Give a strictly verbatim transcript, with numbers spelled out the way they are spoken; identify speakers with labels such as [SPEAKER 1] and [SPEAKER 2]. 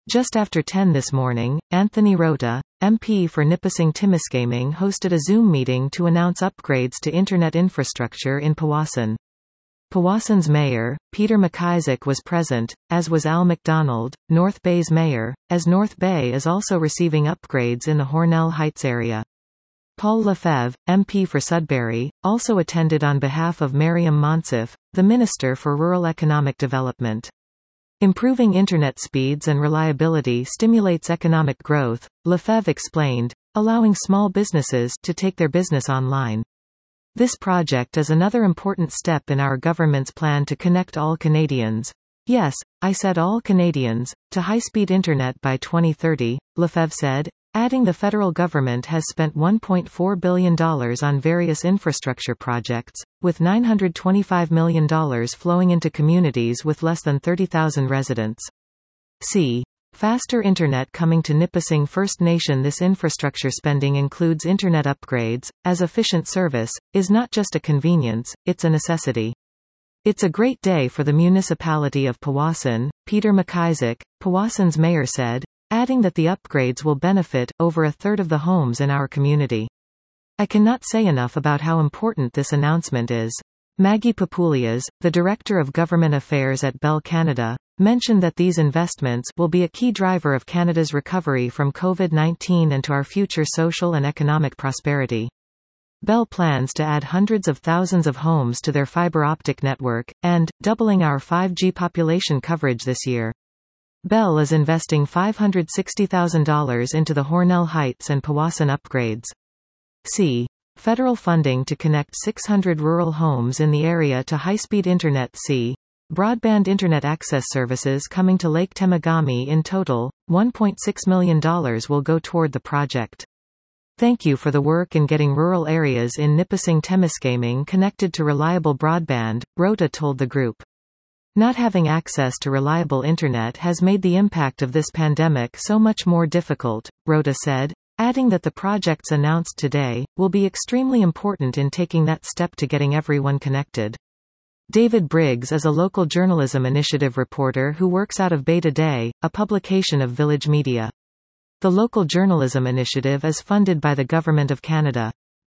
[SPEAKER 1] Just after ten this morning, Anthony Rota, M P for Nipissing-Timiskaming, hosted a Zoom meeting to announce upgrades to internet infrastructure in Powassan. Powassan's mayor, Peter McIsaac, was present, as was Al McDonald, North Bay's mayor, as North Bay is also receiving upgrades in the Hornell Heights area. Paul Lefebvre, M P for Sudbury, also attended on behalf of Mariam Monsef, the Minister for Rural Economic Development. Improving internet speeds and reliability stimulates economic growth, Lefebvre explained, allowing small businesses to take their business online. This project is another important step in our government's plan to connect all Canadians. Yes, I said all Canadians, to high-speed internet by twenty thirty, Lefebvre said, adding the federal government has spent one point four billion dollars on various infrastructure projects, with nine hundred twenty-five million dollars flowing into communities with less than thirty thousand residents. See. Faster internet coming to Nipissing First Nation. This infrastructure spending includes internet upgrades, as efficient service is not just a convenience, it's a necessity. It's a great day for the municipality of Powassan, Peter McIsaac, Powassan's mayor said, adding that the upgrades will benefit over a third of the homes in our community. I cannot say enough about how important this announcement is. Maggie Papulias, the Director of Government Affairs at Bell Canada, mentioned that these investments will be a key driver of Canada's recovery from COVID nineteen and to our future social and economic prosperity. Bell plans to add hundreds of thousands of homes to their fibre optic network, and, doubling our five G population coverage this year. Bell is investing five hundred sixty thousand dollars into the Hornell Heights and Powassan upgrades. See. Federal funding to connect six hundred rural homes in the area to high-speed internet. See. Broadband internet access services coming to Lake Temagami. In total, one point six million dollars will go toward the project. Thank you for the work in getting rural areas in Nipissing-Timiskaming connected to reliable broadband, Rota told the group. Not having access to reliable internet has made the impact of this pandemic so much more difficult, Rota said, adding that the projects announced today will be extremely important in taking that step to getting everyone connected. David Briggs is a local journalism initiative reporter who works out of Beta Day, a publication of Village Media. The local journalism initiative is funded by the Government of Canada.